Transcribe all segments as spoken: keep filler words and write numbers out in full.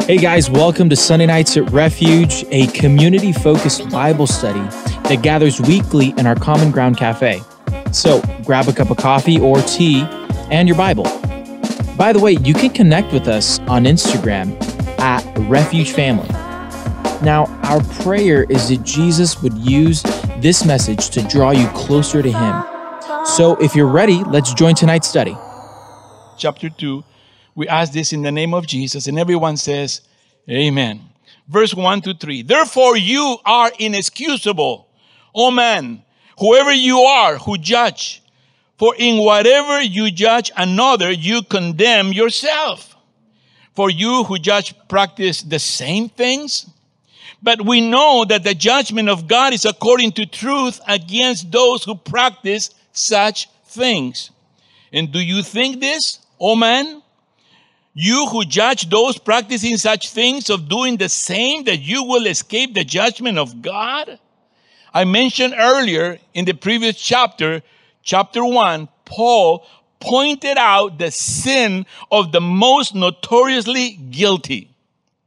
Hey guys, welcome to Sunday Nights at Refuge, a community-focused Bible study that gathers weekly in our Common Ground Cafe. So grab a cup of coffee or tea and your Bible. By the way, you can connect with us on Instagram at Refuge Family. Now, our prayer is that Jesus would use this message to draw you closer to Him. So if you're ready, let's join tonight's study. Chapter two. We ask this in the name of Jesus, and everyone says, Amen. Verse one to three. Therefore you are inexcusable, O man, whoever you are who judge. For in whatever you judge another, you condemn yourself. For you who judge practice the same things. But we know that the judgment of God is according to truth against those who practice such things. And do you think this, O man? You who judge those practicing such things of doing the same, that you will escape the judgment of God? I mentioned earlier in the previous chapter, chapter one, Paul pointed out the sin of the most notoriously guilty.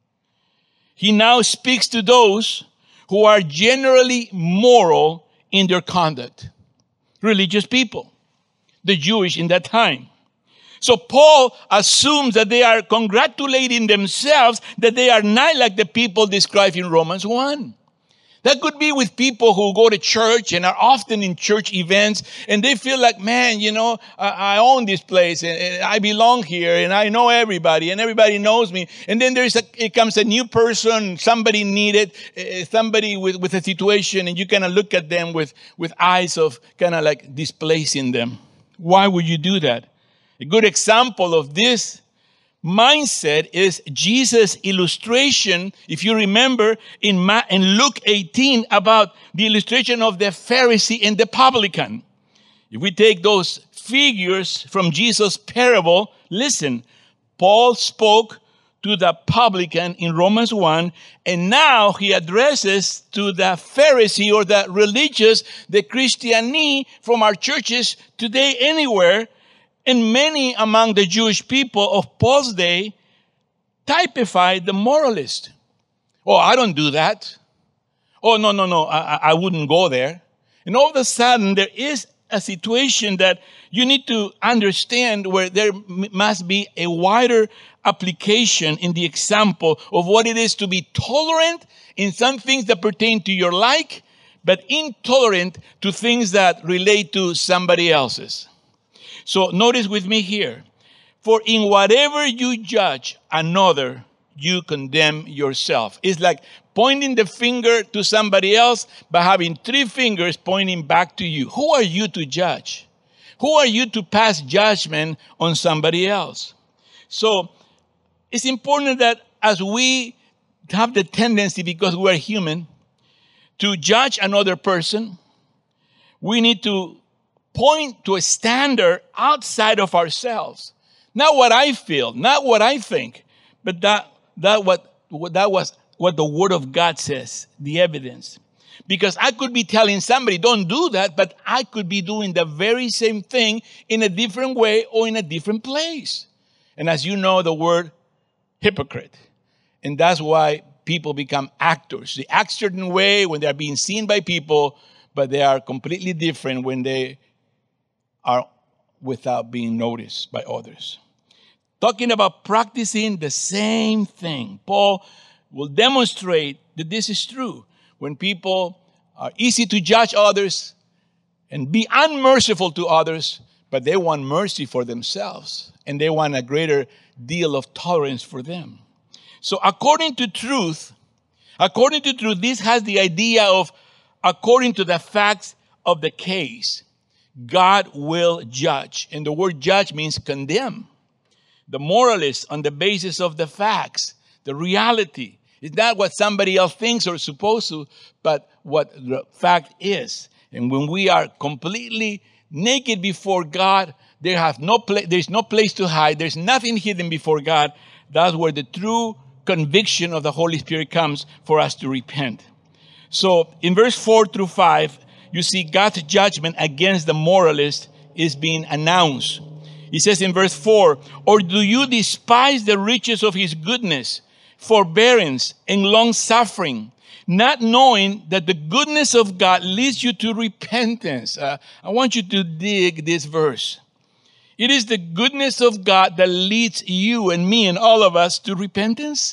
He now speaks to those who are generally moral in their conduct. Religious people, the Jewish in that time. So Paul assumes that they are congratulating themselves that they are not like the people described in Romans one. That could be with people who go to church and are often in church events, and they feel like, man, you know, I, I own this place and, and I belong here and I know everybody and everybody knows me. And then there's a, it comes a new person, somebody needed, uh, somebody with, with a situation, and you kind of look at them with, with eyes of kind of like displacing them. Why would you do that? A good example of this mindset is Jesus' illustration, if you remember, in, Ma- in Luke eighteen, about the illustration of the Pharisee and the publican. If we take those figures from Jesus' parable, listen, Paul spoke to the publican in Romans one, and now he addresses to the Pharisee or the religious, the Christiani from our churches today anywhere. And many among the Jewish people of Paul's day typified the moralist. Oh, I don't do that. Oh, no, no, no, I, I wouldn't go there. And all of a sudden, there is a situation that you need to understand where there must be a wider application in the example of what it is to be tolerant in some things that pertain to your like, but intolerant to things that relate to somebody else's. So notice with me here, for in whatever you judge another, you condemn yourself. It's like pointing the finger to somebody else, but having three fingers pointing back to you. Who are you to judge? Who are you to pass judgment on somebody else? So it's important that as we have the tendency, because we are human, to judge another person, we need to point to a standard outside of ourselves. Not what I feel, not what I think, but that, that, what, that was what the Word of God says, the evidence. Because I could be telling somebody, don't do that, but I could be doing the very same thing in a different way or in a different place. And as you know, the word hypocrite. And that's why people become actors. They act a certain way when they're being seen by people, but they are completely different when they are without being noticed by others. Talking about practicing the same thing, Paul will demonstrate that this is true. When people are easy to judge others and be unmerciful to others, but they want mercy for themselves and they want a greater deal of tolerance for them. So according to truth, according to truth, this has the idea of according to the facts of the case. God will judge. And the word judge means condemn. The moralist on the basis of the facts, the reality. It's not what somebody else thinks or is supposed to, but what the fact is. And when we are completely naked before God, there have no pla- there's no place to hide. There's nothing hidden before God. That's where the true conviction of the Holy Spirit comes for us to repent. So in verse four through five, you see God's judgment against the moralist is being announced. He says in verse four, or do you despise the riches of his goodness, forbearance, and long-suffering, not knowing that the goodness of God leads you to repentance. Uh, I want you to dig this verse. It is the goodness of God that leads you and me and all of us to repentance.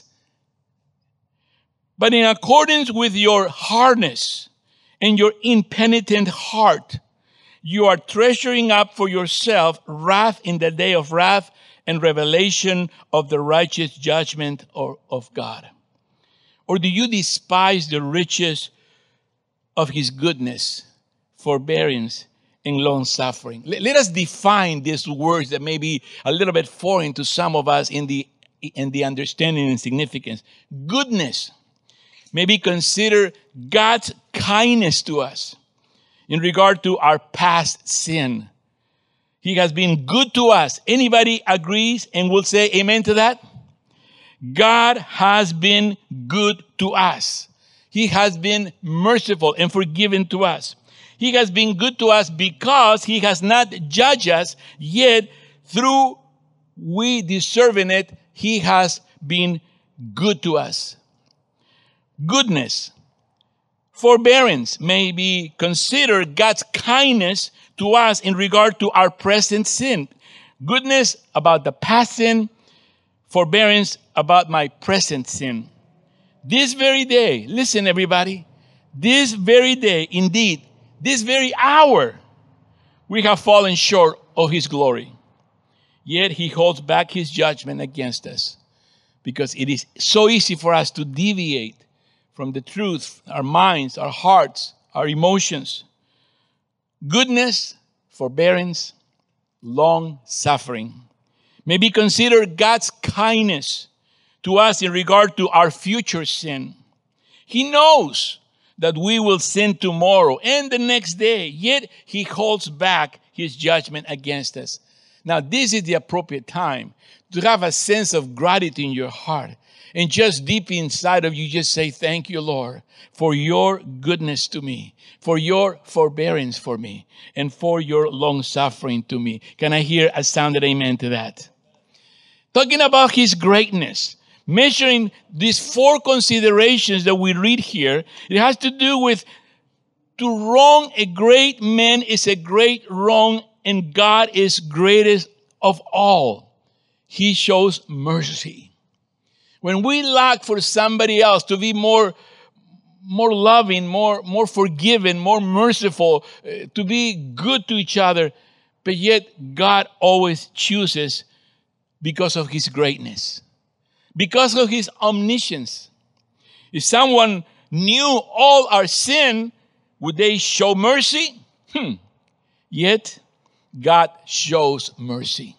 But in accordance with your hardness and your impenitent heart, you are treasuring up for yourself wrath in the day of wrath and revelation of the righteous judgment of God. Or do you despise the riches of his goodness, forbearance, and long-suffering? Let us define these words that may be a little bit foreign to some of us in the, in the understanding and significance. Goodness may be considered God's kindness to us in regard to our past sin. He has been good to us. Anybody agrees and will say amen to that? God has been good to us. He has been merciful and forgiving to us. He has been good to us because he has not judged us, yet through we deserving it, he has been good to us. Goodness, forbearance may be considered God's kindness to us in regard to our present sin. Goodness about the past sin, forbearance about my present sin. This very day, listen everybody, this very day, indeed, this very hour, we have fallen short of his glory. Yet he holds back his judgment against us because it is so easy for us to deviate from the truth, our minds, our hearts, our emotions. Goodness, forbearance, long suffering may be considered God's kindness to us in regard to our future sin. He knows that we will sin tomorrow and the next day, yet he holds back his judgment against us. Now, this is the appropriate time to have a sense of gratitude in your heart. And just deep inside of you, just say, thank you, Lord, for your goodness to me, for your forbearance for me, and for your long suffering to me. Can I hear a sounded amen to that? Talking about his greatness, measuring these four considerations that we read here, it has to do with to wrong a great man is a great wrong, and God is greatest of all. He shows mercy. When we lack for somebody else to be more, more loving, more, more forgiving, more merciful, uh, to be good to each other, but yet God always chooses because of his greatness, because of his omniscience. If someone knew all our sin, would they show mercy? Hmm. Yet God shows mercy.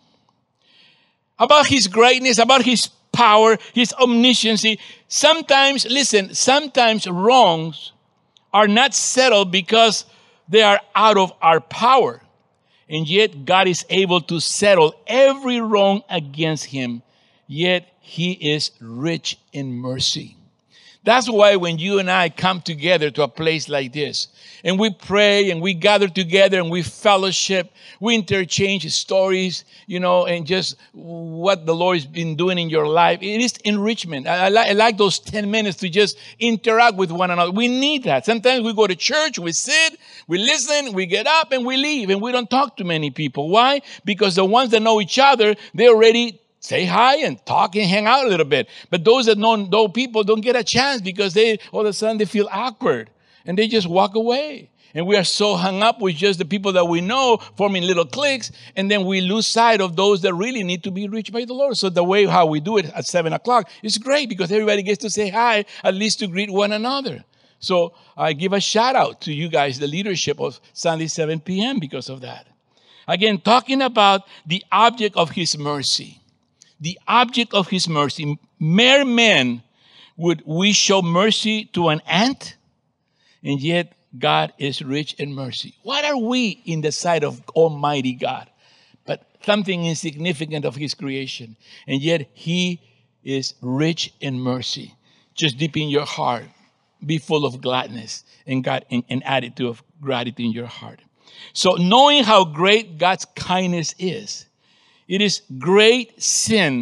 About his greatness, about his power, his omniscience. Sometimes, listen, sometimes wrongs are not settled because they are out of our power. And yet God is able to settle every wrong against him. Yet he is rich in mercy. That's why when you and I come together to a place like this, and we pray and we gather together and we fellowship, we interchange stories, you know, and just what the Lord has been doing in your life. It is enrichment. I, I, like, I like those ten minutes to just interact with one another. We need that. Sometimes we go to church, we sit, we listen, we get up and we leave and we don't talk to many people. Why? Because the ones that know each other, they already say hi and talk and hang out a little bit. But those that know, know people don't get a chance because they all of a sudden they feel awkward and they just walk away. And we are so hung up with just the people that we know, forming little cliques, and then we lose sight of those that really need to be reached by the Lord. So the way how we do it at seven o'clock is great because everybody gets to say hi, at least to greet one another. So I give a shout out to you guys, the leadership of Sunday seven p.m. because of that. Again, talking about the object of his mercy. The object of his mercy. Mere men would we show mercy to an ant, and yet God is rich in mercy. What are we in the sight of Almighty God? But something insignificant of his creation. And yet he is rich in mercy. Just deep in your heart, be full of gladness and God and, and attitude of gratitude in your heart. So knowing how great God's kindness is, it is great sin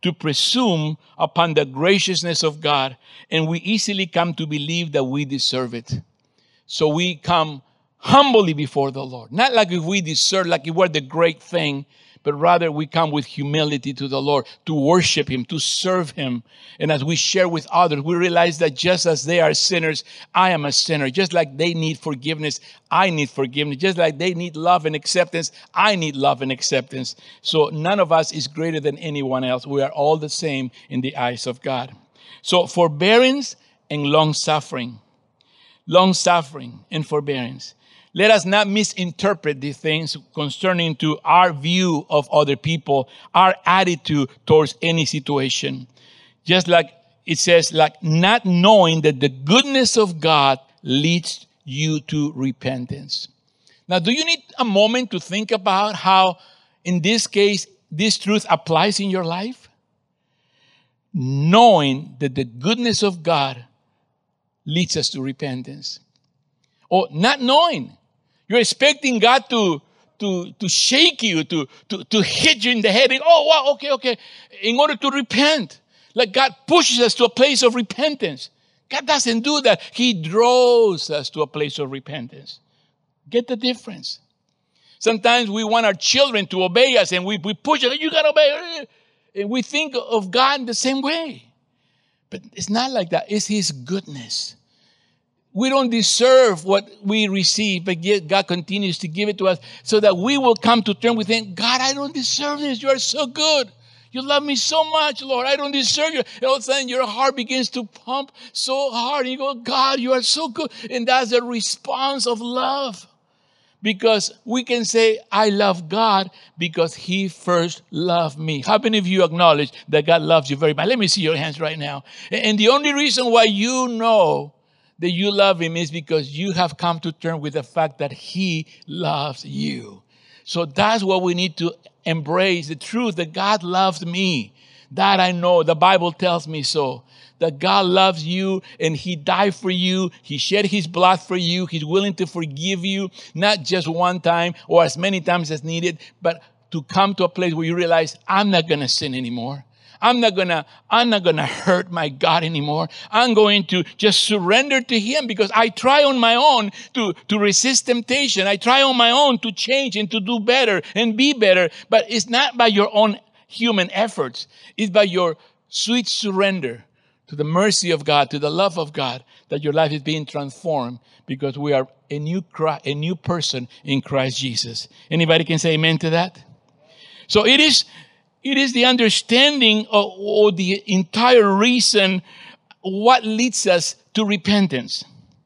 to presume upon the graciousness of God, and we easily come to believe that we deserve it. So we come humbly before the Lord. Not like if we deserve, like if we're the great thing, but rather we come with humility to the Lord to worship Him, to serve Him. And as we share with others, we realize that just as they are sinners, I am a sinner. Just like they need forgiveness, I need forgiveness. Just like they need love and acceptance, I need love and acceptance. So none of us is greater than anyone else. We are all the same in the eyes of God. So forbearance and long-suffering. Long-suffering and forbearance. Let us not misinterpret these things concerning to our view of other people, our attitude towards any situation. Just like it says, like not knowing that the goodness of God leads you to repentance. Now, do you need a moment to think about how, in this case, this truth applies in your life? Knowing that the goodness of God leads us to repentance. Or not knowing. You're expecting God to, to, to shake you, to, to, to hit you in the head. And, oh, wow, okay, okay. In order to repent. Like God pushes us to a place of repentance. God doesn't do that. He draws us to a place of repentance. Get the difference. Sometimes we want our children to obey us and we, we push them. You got to obey. And we think of God the same way. But it's not like that. It's His goodness. We don't deserve what we receive, but yet God continues to give it to us so that we will come to terms with Him. God, I don't deserve this. You are so good. You love me so much, Lord. I don't deserve you. And all of a sudden, your heart begins to pump so hard. And you go, God, you are so good. And that's a response of love. Because we can say, I love God because He first loved me. How many of you acknowledge that God loves you very much? Let me see your hands right now. And the only reason why you know that you love Him is because you have come to terms with the fact that He loves you. So that's what we need to embrace, the truth that God loves me. That I know. The Bible tells me so. That God loves you and He died for you. He shed His blood for you. He's willing to forgive you, not just one time or as many times as needed, but to come to a place where you realize, I'm not going to sin anymore. I'm not gonna, I'm not gonna hurt my God anymore. I'm going to just surrender to Him because I try on my own to, to resist temptation. I try on my own to change and to do better and be better. But it's not by your own human efforts. It's by your sweet surrender to the mercy of God, to the love of God, that your life is being transformed because we are a new, a new person in Christ Jesus. Anybody can say amen to that? So it is... It is the understanding of, or the entire reason what leads us to repentance.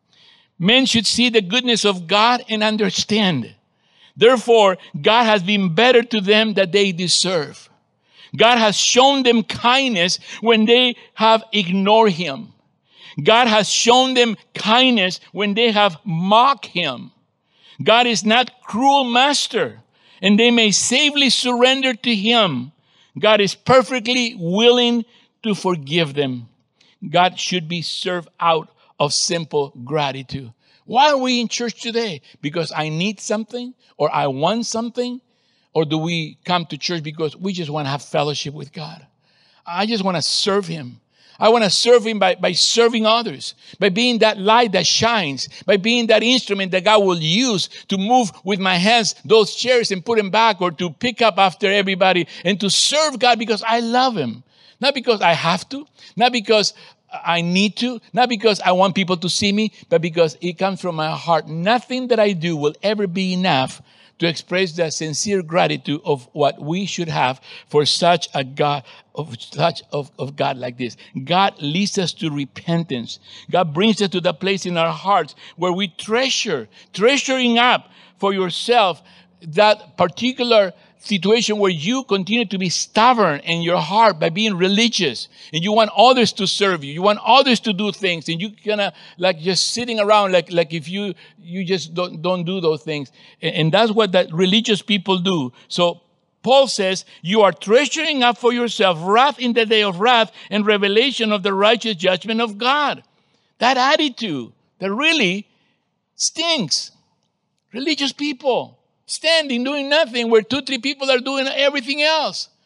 Men should see the goodness of God and understand. Therefore, God has been better to them than they deserve. God has shown them kindness when they have ignored Him. God has shown them kindness when they have mocked Him. God is not cruel master, and they may safely surrender to Him. God is perfectly willing to forgive them. God should be served out of simple gratitude. Why are we in church today? Because I need something or I want something? Or do we come to church because we just want to have fellowship with God? I just want to serve Him. I want to serve Him by, by serving others, by being that light that shines, by being that instrument that God will use to move with my hands those chairs and put them back or to pick up after everybody and to serve God because I love Him. Not because I have to, not because I need to, not because I want people to see me, but because it comes from my heart. Nothing that I do will ever be enough to express the sincere gratitude of what we should have for such a God, of such of, of God like this. God leads us to repentance. God brings us to the place in our hearts where we treasure, treasuring up for yourself that particular situation where you continue to be stubborn in your heart by being religious and you want others to serve you. You want others to do things and you kind of like just sitting around like, like if you, you just don't, don't do those things. And, and that's what that religious people do. So Paul says, you are treasuring up for yourself wrath in the day of wrath and revelation of the righteous judgment of God. That attitude that really stinks. Religious people. Standing, doing nothing, where two, three people are doing everything else.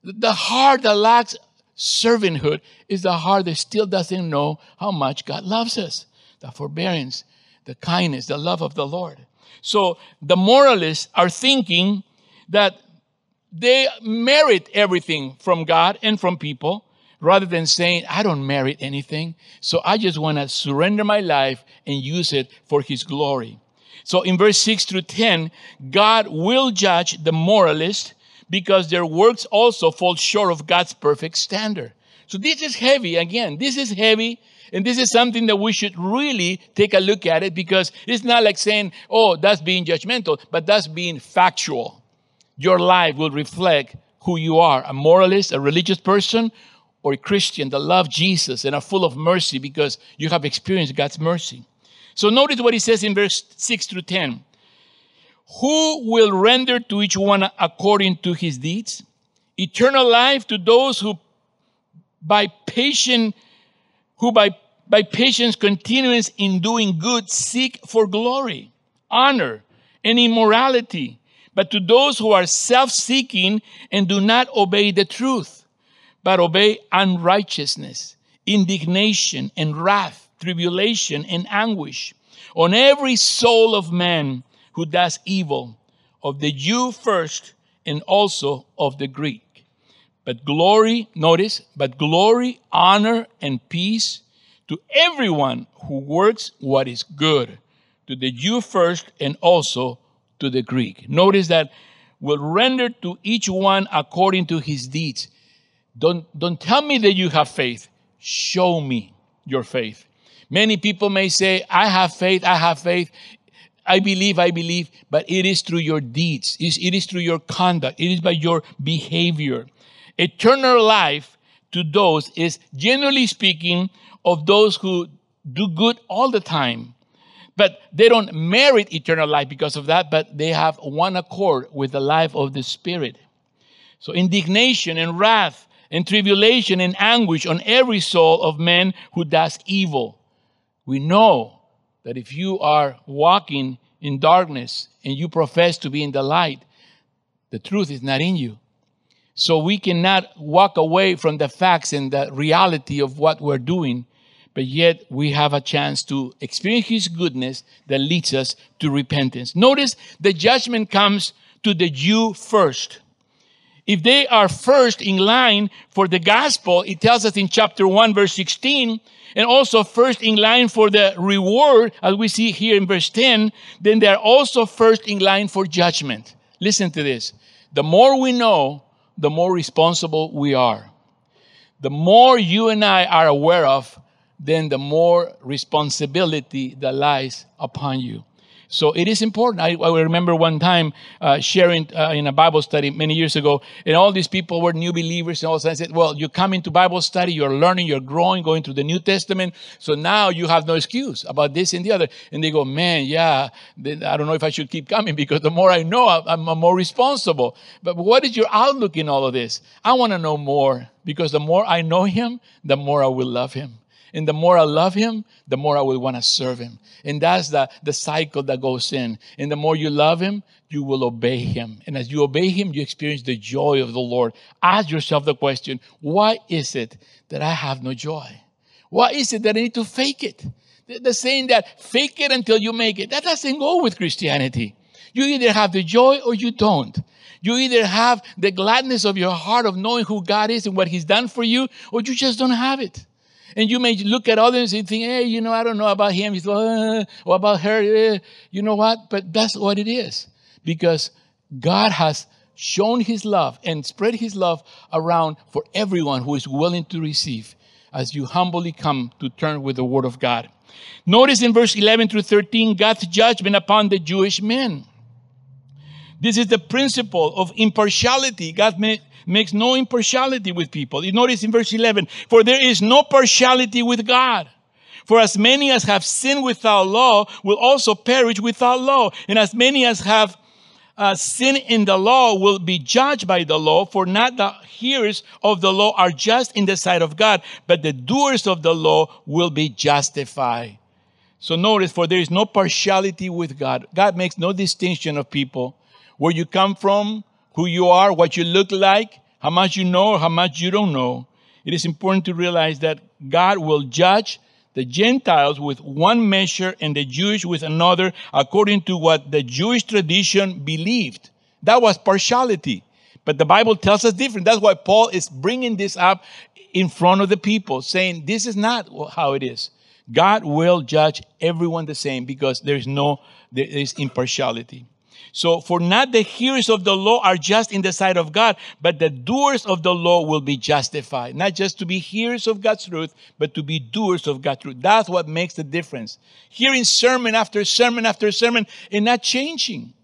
The heart that lacks servanthood is the heart that still doesn't know how much God loves us. The forbearance, the kindness, the love of the Lord. So the moralists are thinking that they merit everything from God and from people, rather than saying, I don't merit anything, so I just want to surrender my life and use it for His glory. So in verse six through ten, God will judge the moralist because their works also fall short of God's perfect standard. So this is heavy. Again, this is heavy. And this is something that we should really take a look at it, because it's not like saying, oh, that's being judgmental, but that's being factual. Your life will reflect who you are, a moralist, a religious person, or a Christian that love Jesus and are full of mercy because you have experienced God's mercy. So notice what he says in verse six through ten. Who will render to each one according to his deeds? Eternal life to those who by patient, who by, by patience continuance in doing good seek for glory, honor, and immorality. But to those who are self-seeking and do not obey the truth, but obey unrighteousness, indignation and wrath, tribulation and anguish on every soul of man who does evil, of the Jew first and also of the Greek. But glory, notice, but glory, honor, and peace to everyone who works what is good, to the Jew first and also to the Greek. Notice that will render to each one according to his deeds. Don't, don't tell me that you have faith. Show me your faith. Many people may say, I have faith, I have faith. I believe, I believe. But it is through your deeds. It is, it is through your conduct. It is by your behavior. Eternal life to those is, generally speaking, of those who do good all the time. But they don't merit eternal life because of that, but they have one accord with the life of the Spirit. So indignation and wrath and tribulation and anguish on every soul of man who does evil. We know that if you are walking in darkness and you profess to be in the light, the truth is not in you. So we cannot walk away from the facts and the reality of what we're doing, but yet we have a chance to experience His goodness that leads us to repentance. Notice the judgment comes to the Jew first. If they are first in line for the gospel, it tells us in chapter one, verse sixteen, and also first in line for the reward, as we see here in verse ten, then they're also first in line for judgment. Listen to this. The more we know, the more responsible we are. The more you and I are aware of, then the more responsibility that lies upon you. So it is important. I, I remember one time uh, sharing uh, in a Bible study many years ago, and all these people were new believers, and all of a sudden I said, well, you come into Bible study, you're learning, you're growing, going through the New Testament, so now you have no excuse about this and the other. And they go, man, yeah, then I don't know if I should keep coming, because the more I know, I'm, I'm more responsible. But what is your outlook in all of this? I want to know more, because the more I know Him, the more I will love Him. And the more I love Him, the more I will want to serve Him. And that's the, the cycle that goes in. And the more you love Him, you will obey Him. And as you obey Him, you experience the joy of the Lord. Ask yourself the question, why is it that I have no joy? Why is it that I need to fake it? The saying that fake it until you make it, that doesn't go with Christianity. You either have the joy or you don't. You either have the gladness of your heart of knowing who God is and what He's done for you, or you just don't have it. And you may look at others and think, hey, you know, I don't know about him. He's, uh, or about her. Uh, you know what? But that's what it is. Because God has shown His love and spread His love around for everyone who is willing to receive, as you humbly come to turn with the Word of God. Notice in verse eleven through thirteen, God's judgment upon the Jewish men. This is the principle of impartiality. God may, makes no impartiality with people. You notice in verse eleven, for there is no partiality with God. For as many as have sinned without law will also perish without law. And as many as have uh, sinned in the law will be judged by the law. For not the hearers of the law are just in the sight of God, but the doers of the law will be justified. So notice, for there is no partiality with God. God makes no distinction of people. Where you come from, who you are, what you look like, how much you know or how much you don't know, it is important to realize that God will judge the Gentiles with one measure and the Jewish with another according to what the Jewish tradition believed. That was partiality. But the Bible tells us different. That's why Paul is bringing this up in front of the people, saying this is not how it is. God will judge everyone the same because there is no, there is impartiality. So, for not the hearers of the law are just in the sight of God, but the doers of the law will be justified. Not just to be hearers of God's truth, but to be doers of God's truth. That's what makes the difference. Hearing sermon after sermon after sermon and not changing.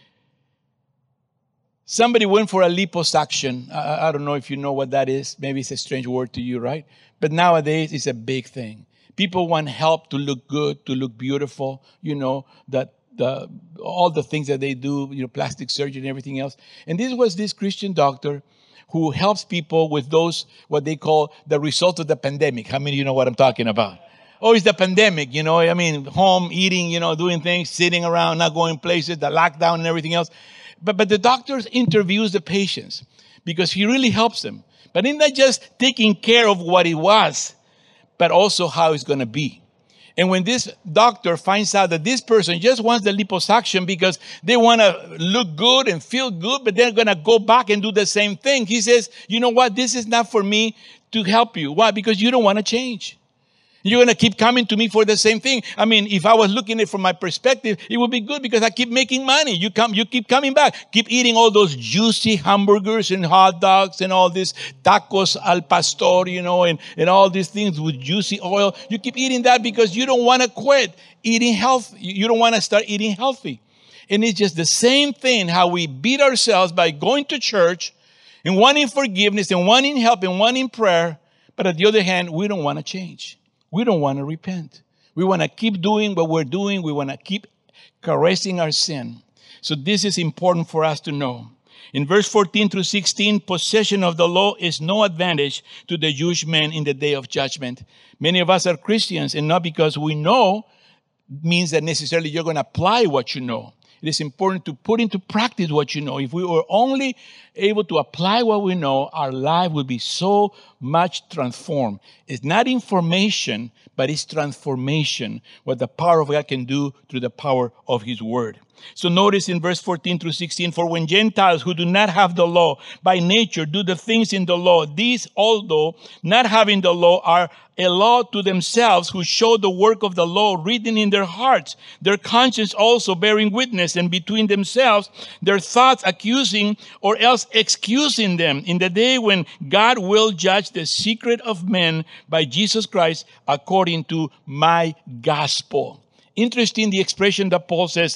Somebody went for a liposuction. I, I don't know if you know what that is. Maybe it's a strange word to you, right? But nowadays, it's a big thing. People want help to look good, to look beautiful, you know, that the, all the things that they do, you know, plastic surgery and everything else. And this was this Christian doctor who helps people with those, what they call the result of the pandemic. How many of you know what I'm talking about? Oh, it's the pandemic, you know, I mean, home, eating, you know, doing things, sitting around, not going places, the lockdown and everything else. But, but the doctors interviews the patients because he really helps them. But he's not just taking care of what it was, but also how it's going to be. And when this doctor finds out that this person just wants the liposuction because they want to look good and feel good, but they're going to go back and do the same thing, he says, you know what? This is not for me to help you. Why? Because you don't want to change. You're going to keep coming to me for the same thing. I mean, if I was looking at it from my perspective, it would be good because I keep making money. You come, you keep coming back. Keep eating all those juicy hamburgers and hot dogs and all these tacos al pastor, you know, and, and all these things with juicy oil. You keep eating that because you don't want to quit eating healthy. You don't want to start eating healthy. And it's just the same thing how we beat ourselves by going to church and wanting forgiveness and wanting help and wanting prayer. But on the other hand, we don't want to change. We don't want to repent. We want to keep doing what we're doing. We want to keep caressing our sin. So this is important for us to know. In verse fourteen through sixteen, possession of the law is no advantage to the Jewish men in the day of judgment. Many of us are Christians, and not because we know means that necessarily you're going to apply what you know. It is important to put into practice what you know. If we were only able to apply what we know, our life would be so much transformed. It's not information, but it's transformation, what the power of God can do through the power of His Word. So notice in verse fourteen through sixteen, for when Gentiles who do not have the law by nature do the things in the law, these, although not having the law, are a law to themselves, who show the work of the law written in their hearts, their conscience also bearing witness, and between themselves their thoughts accusing or else excusing them in the day when God will judge the secret of men by Jesus Christ according to my gospel. Interesting, the expression that Paul says,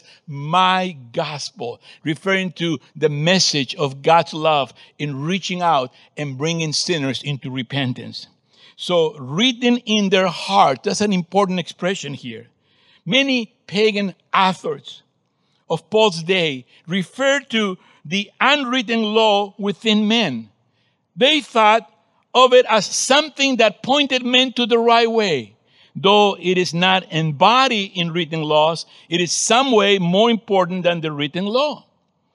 my gospel, referring to the message of God's love in reaching out and bringing sinners into repentance. So, written in their heart, that's an important expression here. Many pagan authors of Paul's day referred to the unwritten law within men. They thought of it as something that pointed men to the right way. Though it is not embodied in written laws, it is some way more important than the written law.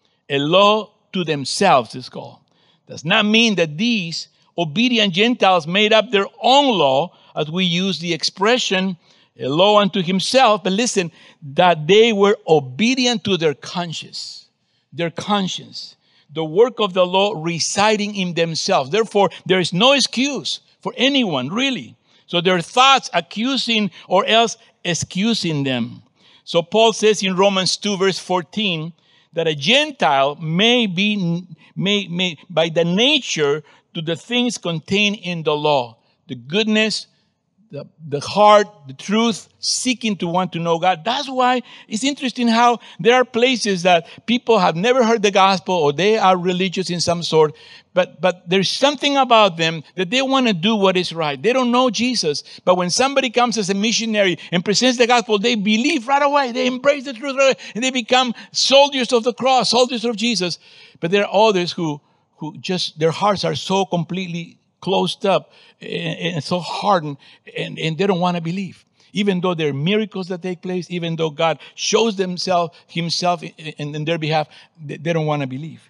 A law to themselves is called. Does not mean that these obedient Gentiles made up their own law, as we use the expression, a law unto himself. But listen, that they were obedient to their conscience, their conscience, the work of the law residing in themselves. Therefore, there is no excuse for anyone, really. So their thoughts accusing or else excusing them. So Paul says in Romans two verse fourteen that a Gentile may be, may, may by the nature to the things contained in the law, the goodness, the, the heart, the truth, seeking to want to know God. That's why it's interesting how there are places that people have never heard the gospel or they are religious in some sort, but, but there's something about them that they want to do what is right. They don't know Jesus, but when somebody comes as a missionary and presents the gospel, they believe right away. They embrace the truth right away, and they become soldiers of the cross, soldiers of Jesus. But there are others who, who just, their hearts are so completely closed up and, and so hardened, and, and they don't want to believe. Even though there are miracles that take place, even though God shows themselves, himself in, in their behalf, they, they don't want to believe.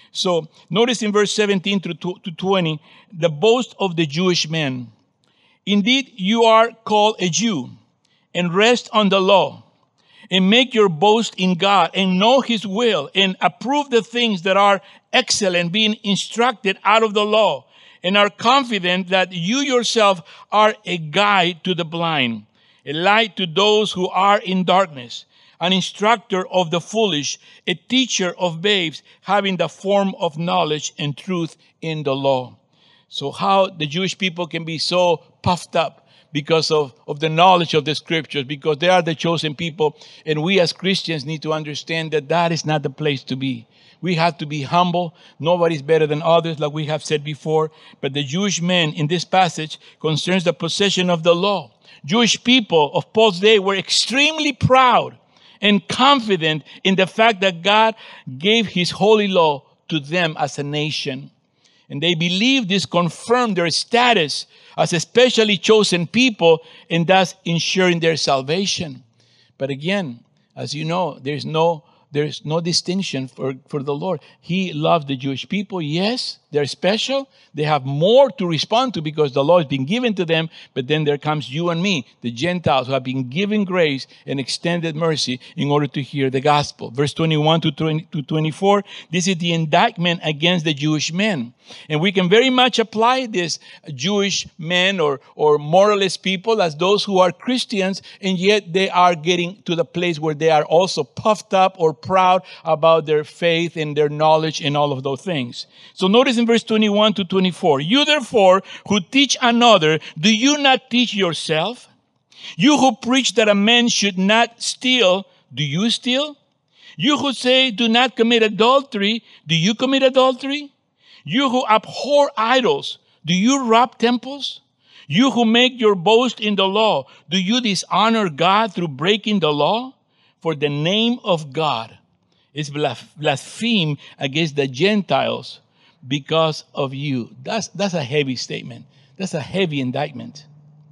So notice in verse seventeen to twenty, the boast of the Jewish men. Indeed, you are called a Jew, and rest on the law, and make your boast in God, and know his will, and approve the things that are excellent, being instructed out of the law, and are confident that you yourself are a guide to the blind, a light to those who are in darkness, an instructor of the foolish, a teacher of babes, having the form of knowledge and truth in the law. So how the Jewish people can be so puffed up because of, of the knowledge of the scriptures, because they are the chosen people. And we as Christians need to understand that that is not the place to be. We have to be humble. Nobody's better than others, like we have said before. But the Jewish men in this passage concerns the possession of the law. Jewish people of Paul's day were extremely proud and confident in the fact that God gave his holy law to them as a nation. And they believe this confirmed their status as a specially chosen people, and thus ensuring their salvation. But again, as you know, there's no there's no distinction for, for the Lord. He loves the Jewish people. Yes, they're special. They have more to respond to because the law has been given to them. But then there comes you and me, the Gentiles, who have been given grace and extended mercy in order to hear the gospel. Verse twenty-one to twenty-four, this is the indictment against the Jewish men. And we can very much apply this Jewish men or, or moralist people as those who are Christians, and yet they are getting to the place where they are also puffed up or proud about their faith and their knowledge and all of those things. So notice in verse twenty-one to twenty-four, you therefore who teach another, do you not teach yourself? You who preach that a man should not steal, do you steal? You who say do not commit adultery, do you commit adultery? You who abhor idols, do you rob temples? You who make your boast in the law, do you dishonor God through breaking the law? For the name of God is blasphemed against the Gentiles because of you. That's, that's a heavy statement. That's a heavy indictment.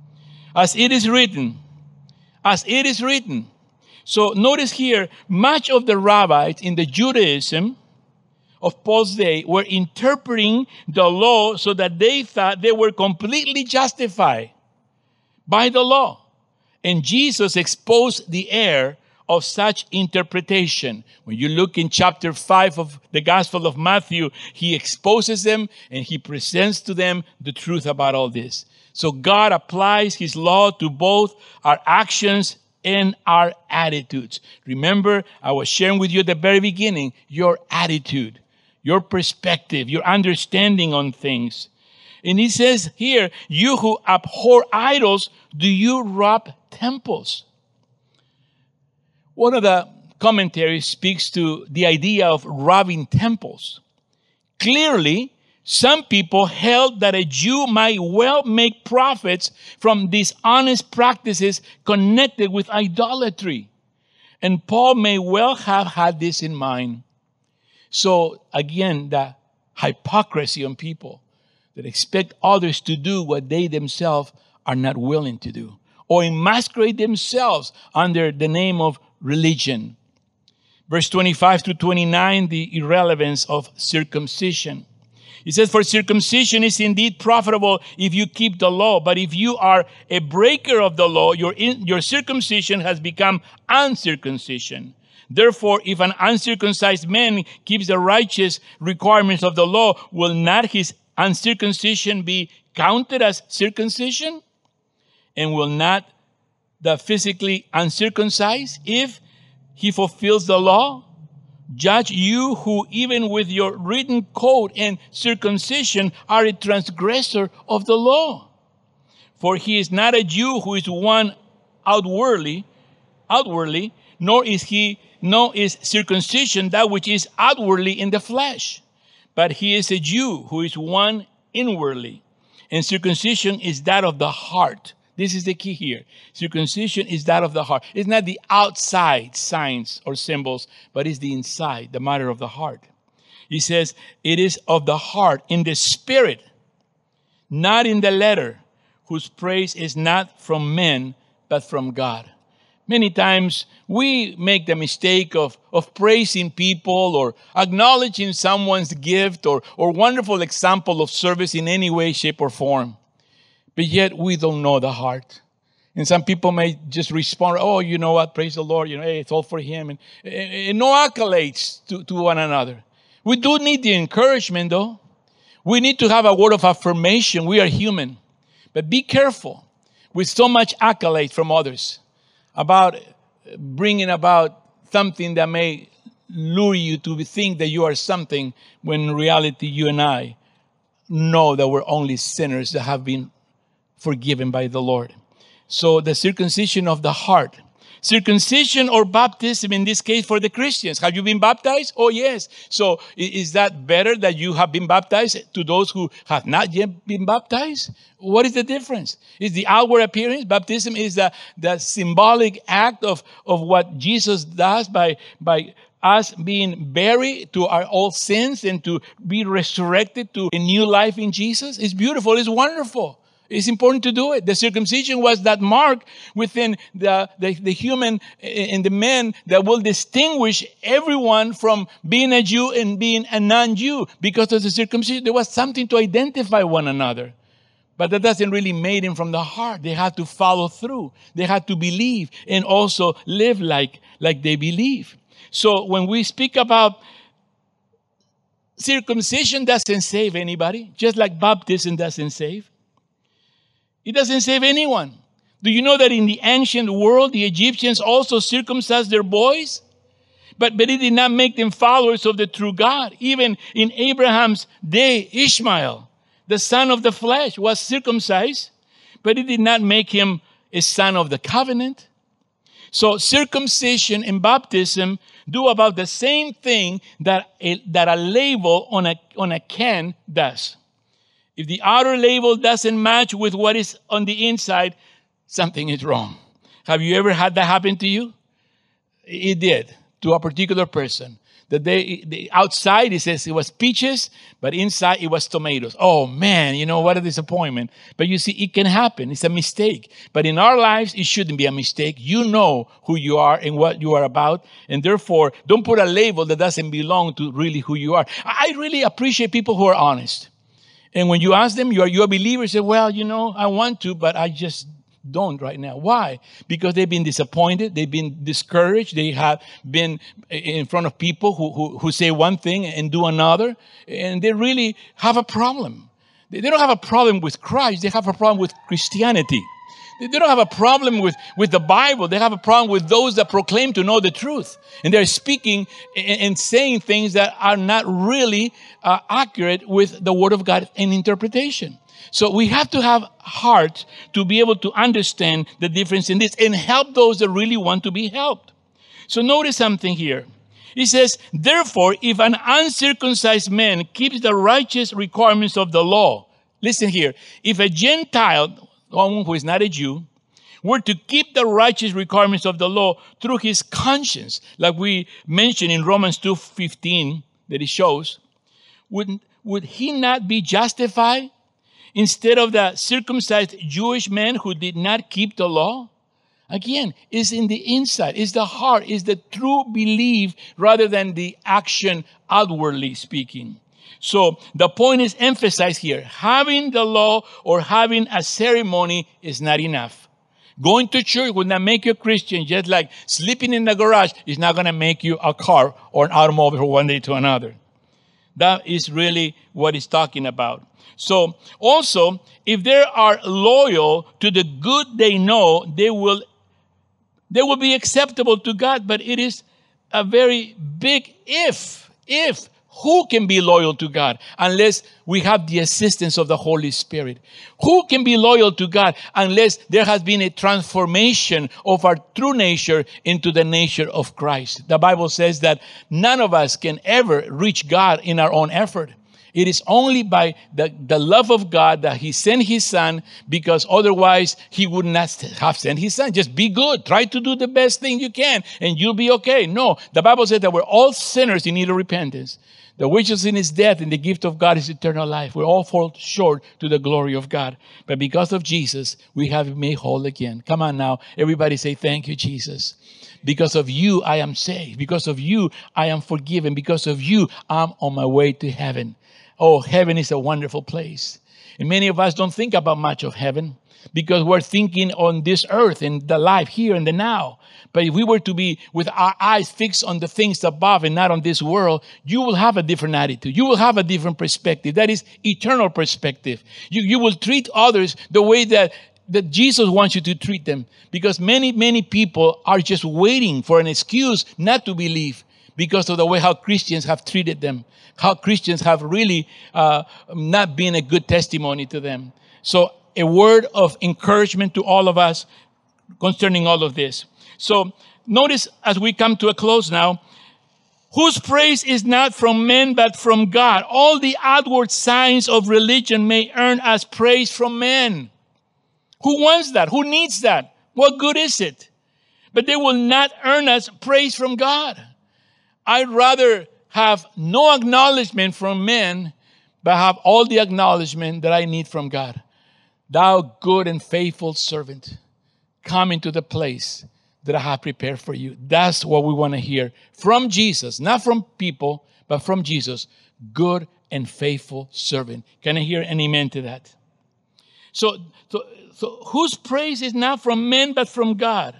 As it is written, as it is written. So notice here, much of the rabbis in the Judaism of Paul's day were interpreting the law so that they thought they were completely justified by the law. And Jesus exposed the error of such interpretation. When you look in chapter five of the Gospel of Matthew, he exposes them and he presents to them the truth about all this. So God applies his law to both our actions and our attitudes. Remember, I was sharing with you at the very beginning, your attitude, your perspective, your understanding on things. And he says here, you who abhor idols, do you rob temples? One of the commentaries speaks to the idea of robbing temples. Clearly, some people held that a Jew might well make profits from dishonest practices connected with idolatry. And Paul may well have had this in mind. So again, the hypocrisy on people that expect others to do what they themselves are not willing to do, or emasculate themselves under the name of religion. Verse twenty-five to twenty-nine, the irrelevance of circumcision. He says, for circumcision is indeed profitable if you keep the law. But if you are a breaker of the law, your, in, your circumcision has become uncircumcision. Therefore, if an uncircumcised man keeps the righteous requirements of the law, will not his uncircumcision be counted as circumcision? And will not the physically uncircumcised, if he fulfills the law? Judge you who even with your written code and circumcision are a transgressor of the law. For he is not a Jew who is one outwardly, outwardly, nor is he, nor is circumcision that which is outwardly in the flesh. But he is a Jew who is one inwardly. And circumcision is that of the heart. This is the key here. Circumcision is that of the heart. It's not the outside signs or symbols, but it's the inside, the matter of the heart. He says, it is of the heart, in the spirit, not in the letter, whose praise is not from men, but from God. Many times we make the mistake of, of praising people or acknowledging someone's gift or, or wonderful example of service in any way, shape, or form. But yet we don't know the heart. And some people may just respond, oh, you know what, praise the Lord, you know, hey, it's all for him. And, and, and no accolades to, to one another. We do need the encouragement, though. We need to have a word of affirmation. We are human. But be careful with so much accolade from others about bringing about something that may lure you to think that you are something, when in reality you and I know that we're only sinners that have been forgiven by the Lord. So the circumcision of the heart. Circumcision or baptism in this case for the Christians. Have you been baptized? Oh, yes. So is that better that you have been baptized to those who have not yet been baptized? What is the difference? Is the outward appearance? Baptism is the, the symbolic act of, of what Jesus does by, by us being buried to our old sins and to be resurrected to a new life in Jesus. It's beautiful. It's wonderful. It's important to do it. The circumcision was that mark within the, the, the human and the man that will distinguish everyone from being a Jew and being a non-Jew. Because of the circumcision, there was something to identify one another. But that doesn't really make them from the heart. They had to follow through. They had to believe and also live like, like they believe. So when we speak about circumcision, doesn't save anybody, just like baptism doesn't save. It doesn't save anyone. Do you know that in the ancient world, the Egyptians also circumcised their boys? But, but it did not make them followers of the true God. Even in Abraham's day, Ishmael, the son of the flesh, was circumcised, but it did not make him a son of the covenant. So circumcision and baptism do about the same thing that a, that a label on a, on a can does. If the outer label doesn't match with what is on the inside, something is wrong. Have you ever had that happen to you? It did, to a particular person. That they, the outside, it says it was peaches, but inside it was tomatoes. Oh, man, you know, what a disappointment. But you see, it can happen. It's a mistake. But in our lives, it shouldn't be a mistake. You know who you are and what you are about. And therefore, don't put a label that doesn't belong to really who you are. I really appreciate people who are honest. And when you ask them, you are you a believer? Say, well, you know, I want to, but I just don't right now. Why? Because they've been disappointed. They've been discouraged. They have been in front of people who, who, who say one thing and do another. And they really have a problem. They don't have a problem with Christ. They have a problem with Christianity. They don't have a problem with, with the Bible. They have a problem with those that proclaim to know the truth. And they're speaking and saying things that are not really uh, accurate with the Word of God and interpretation. So we have to have heart to be able to understand the difference in this and help those that really want to be helped. So notice something here. He says, therefore, if an uncircumcised man keeps the righteous requirements of the law, listen here, if a Gentile, one who is not a Jew, were to keep the righteous requirements of the law through his conscience, like we mentioned in Romans two fifteen that it shows, would, would he not be justified instead of the circumcised Jewish man who did not keep the law? Again, it's in the inside, it's the heart, it's the true belief rather than the action outwardly speaking. So the point is emphasized here. Having the law or having a ceremony is not enough. Going to church will not make you a Christian, just like sleeping in the garage is not going to make you a car or an automobile from one day to another. That is really what he's talking about. So also, if they are loyal to the good they know, they will, they will be acceptable to God. But it is a very big if, if. Who can be loyal to God unless we have the assistance of the Holy Spirit? Who can be loyal to God unless there has been a transformation of our true nature into the nature of Christ? The Bible says that none of us can ever reach God in our own effort. It is only by the, the love of God that He sent His Son, because otherwise He would not have sent His Son. Just be good. Try to do the best thing you can and you'll be okay. No, the Bible says that we're all sinners in need of repentance. The wages of sin is death, and the gift of God is eternal life. We all fall short to the glory of God. But because of Jesus, we have been made whole again. Come on now. Everybody say, thank you, Jesus. Because of you, I am saved. Because of you, I am forgiven. Because of you, I'm on my way to heaven. Oh, heaven is a wonderful place. And many of us don't think about much of heaven because we're thinking on this earth and the life here and the now. But if we were to be with our eyes fixed on the things above and not on this world, you will have a different attitude. You will have a different perspective. That is eternal perspective. You, you will treat others the way that, that Jesus wants you to treat them. Because many, many people are just waiting for an excuse not to believe because of the way how Christians have treated them, how Christians have really uh, not been a good testimony to them. So a word of encouragement to all of us concerning all of this. So notice as we come to a close now, whose praise is not from men but from God. All the outward signs of religion may earn us praise from men. Who wants that? Who needs that? What good is it? But they will not earn us praise from God. I'd rather have no acknowledgement from men, but have all the acknowledgement that I need from God. Thou good and faithful servant, come into the place that I have prepared for you. That's what we want to hear from Jesus, not from people, but from Jesus. Good and faithful servant. Can I hear an amen to that? So, so, so whose praise is not from men, but from God?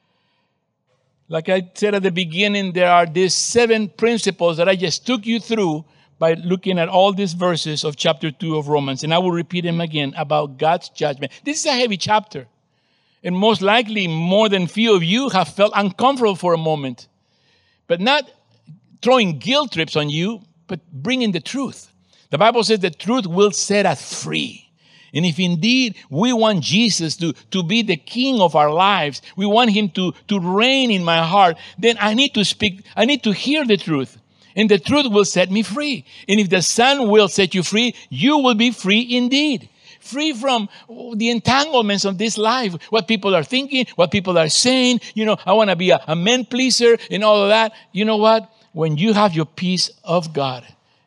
Like I said at the beginning, there are these seven principles that I just took you through by looking at all these verses of chapter two of Romans. And I will repeat them again about God's judgment. This is a heavy chapter. And most likely, more than few of you have felt uncomfortable for a moment. But not throwing guilt trips on you, but bringing the truth. The Bible says the truth will set us free. And if indeed we want Jesus to, to be the king of our lives, we want him to, to reign in my heart, then I need to speak, I need to hear the truth. And the truth will set me free. And if the Son will set you free, you will be free indeed. Free from the entanglements of this life, what people are thinking, what people are saying. You know, I want to be a, a man pleaser and all of that. You know what? When you have your peace of God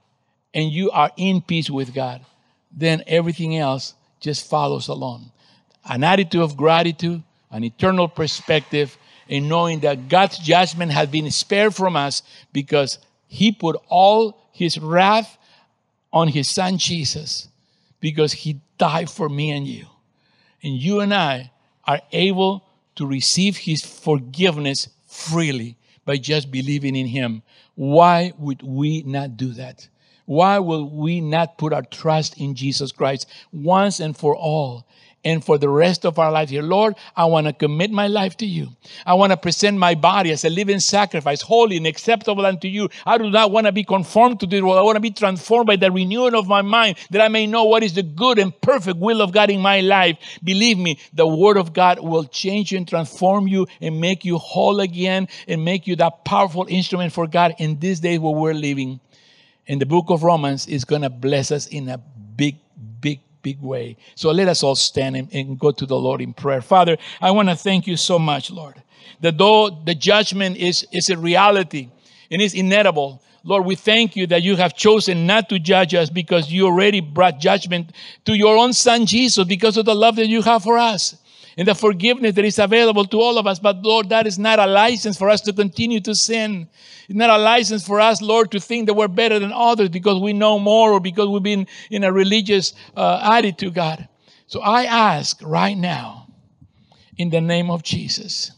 and you are in peace with God, then everything else just follows along. An attitude of gratitude, an eternal perspective, and knowing that God's judgment has been spared from us because he put all his wrath on his Son Jesus, because he died for me and you. And you and I are able to receive his forgiveness freely by just believing in him. Why would we not do that? Why will we not put our trust in Jesus Christ once and for all? And for the rest of our life here, Lord, I want to commit my life to you. I want to present my body as a living sacrifice, holy and acceptable unto you. I do not want to be conformed to this world. I want to be transformed by the renewing of my mind, that I may know what is the good and perfect will of God in my life. Believe me, the word of God will change you and transform you and make you whole again and make you that powerful instrument for God in this day where we're living. And the book of Romans is going to bless us in a big, big big way. So let us all stand and, and go to the Lord in prayer. Father, I want to thank you so much, Lord, that though the judgment is, is a reality and is inevitable, Lord, we thank you that you have chosen not to judge us because you already brought judgment to your own Son, Jesus, because of the love that you have for us and the forgiveness that is available to all of us. But Lord, that is not a license for us to continue to sin. It's not a license for us, Lord, to think that we're better than others because we know more or because we've been in a religious uh, attitude, God. So I ask right now, in the name of Jesus,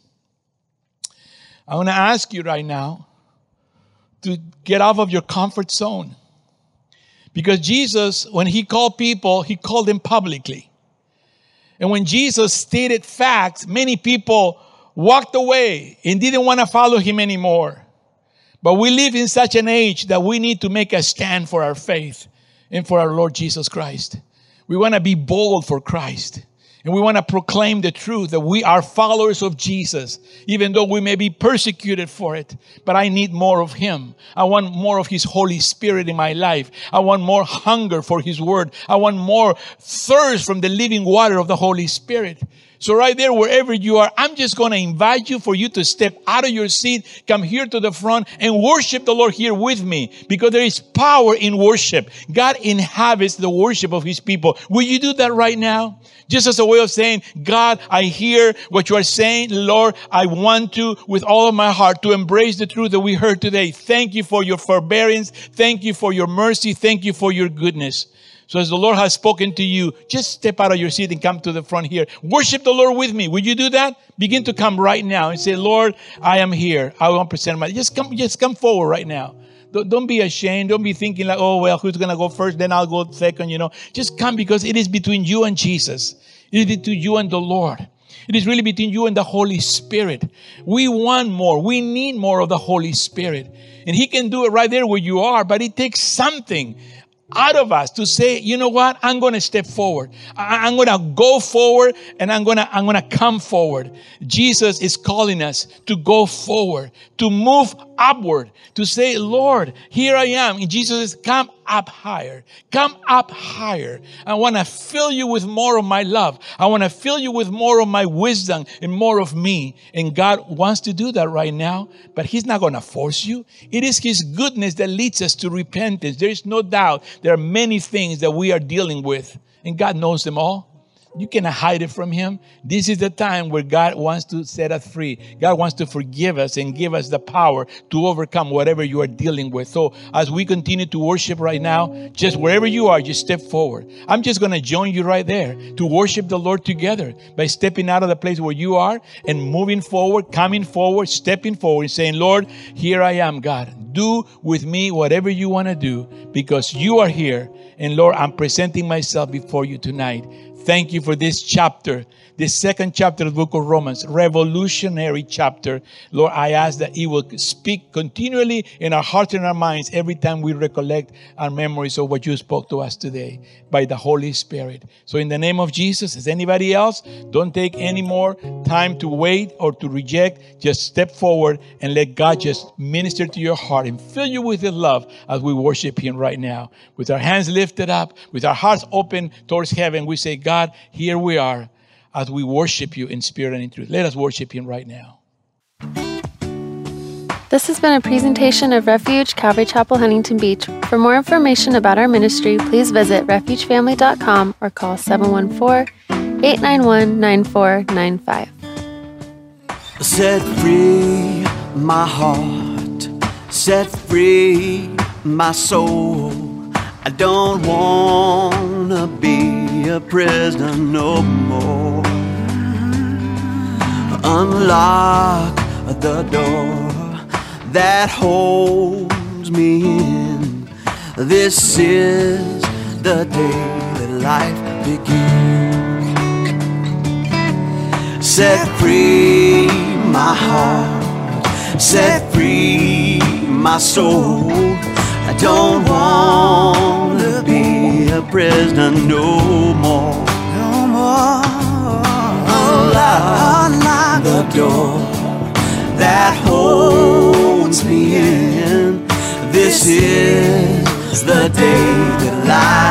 I want to ask you right now to get out of your comfort zone. Because Jesus, when he called people, he called them publicly. And when Jesus stated facts, many people walked away and didn't want to follow him anymore. But we live in such an age that we need to make a stand for our faith and for our Lord Jesus Christ. We want to be bold for Christ. And we want to proclaim the truth that we are followers of Jesus, even though we may be persecuted for it. But I need more of him. I want more of his Holy Spirit in my life. I want more hunger for his word. I want more thirst from the living water of the Holy Spirit. So right there, wherever you are, I'm just going to invite you for you to step out of your seat, come here to the front and worship the Lord here with me, because there is power in worship. God inhabits the worship of his people. Will you do that right now? Just as a way of saying, God, I hear what you are saying. Lord, I want to, with all of my heart, to embrace the truth that we heard today. Thank you for your forbearance. Thank you for your mercy. Thank you for your goodness. So as the Lord has spoken to you, just step out of your seat and come to the front here. Worship the Lord with me. Would you do that? Begin to come right now and say, Lord, I am here. I want to present my, just come, just come forward right now. Don't, don't be ashamed. Don't be thinking like, oh, well, who's going to go first? Then I'll go second, you know. Just come, because it is between you and Jesus. It is between you and the Lord. It is really between you and the Holy Spirit. We want more. We need more of the Holy Spirit. And he can do it right there where you are, but it takes something out of us to say, you know what? I'm going to step forward. I, I'm going to go forward, and I'm going to, I'm going to come forward. Jesus is calling us to go forward, to move upward, to say, Lord, here I am. And Jesus says, come up higher. Come up higher. I want to fill you with more of my love. I want to fill you with more of my wisdom and more of me. And God wants to do that right now, but he's not going to force you. It is his goodness that leads us to repentance. There is no doubt there are many things that we are dealing with, and God knows them all. You cannot hide it from him. This is the time where God wants to set us free. God wants to forgive us and give us the power to overcome whatever you are dealing with. So as we continue to worship right now, just wherever you are, just step forward. I'm just going to join you right there to worship the Lord together by stepping out of the place where you are and moving forward, coming forward, stepping forward, saying, Lord, here I am, God. Do with me whatever you want to do, because you are here. And Lord, I'm presenting myself before you tonight. Thank you for this chapter, this second chapter of the book of Romans, revolutionary chapter. Lord, I ask that it will speak continually in our hearts and our minds every time we recollect our memories of what you spoke to us today by the Holy Spirit. So in the name of Jesus, as anybody else, don't take any more time to wait or to reject. Just step forward and let God just minister to your heart and fill you with His love as we worship Him right now. With our hands lifted up, with our hearts open towards heaven, we say, God, here we are as we worship you in spirit and in truth. Let us worship Him right now. This has been a presentation of Refuge Calvary Chapel, Huntington Beach. For more information about our ministry, please visit refuge family dot com or call seven one four, eight nine one, nine four nine five. Set free my heart, set free my soul. I don't want to be a prisoner no more. Unlock the door that holds me in. This is the day that life begins. Set free my heart, set free my soul. I don't want to be a prisoner no more. No more. Unlock, unlock the door that holds me in. This is the day that life